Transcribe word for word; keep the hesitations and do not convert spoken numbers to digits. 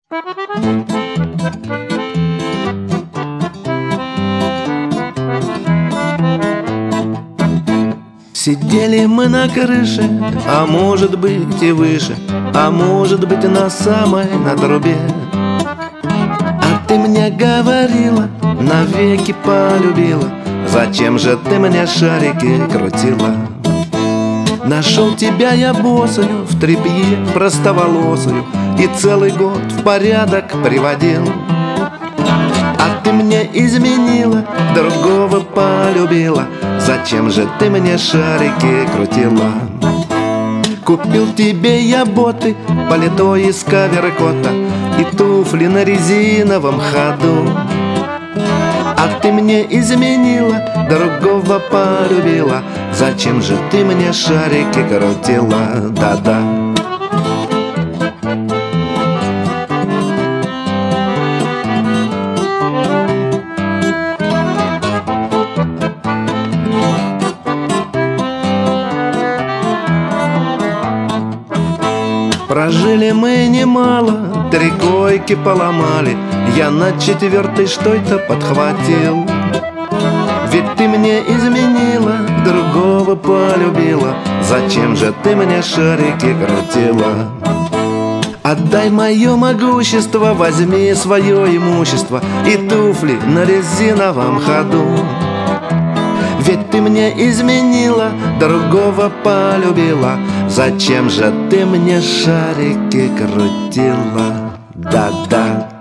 Сидели мы на крыше, а может быть и выше, а может быть на самой на трубе. А ты мне говорила, навеки полюбила, зачем же ты мне шарики крутила? Нашел тебя я босою, в тряпье простоволосую, и целый год в порядок приводил. А ты мне изменила, другого полюбила, зачем же ты мне шарики крутила? Купил тебе я боты, пальто из каверкота и туфли на резиновом ходу. А ты мне изменила, другого полюбила, зачем же ты мне шарики крутила? Да-да. Прожили мы немало, три койки поломали, я на четвертой что-то подхватил. Ведь ты мне изменила, другого полюбила, зачем же ты мне шарики крутила? Отдай мое могущество, возьми свое имущество и туфли на резиновом ходу. Ведь ты мне изменила, другого полюбила, зачем же ты мне шарики крутила? Да-да.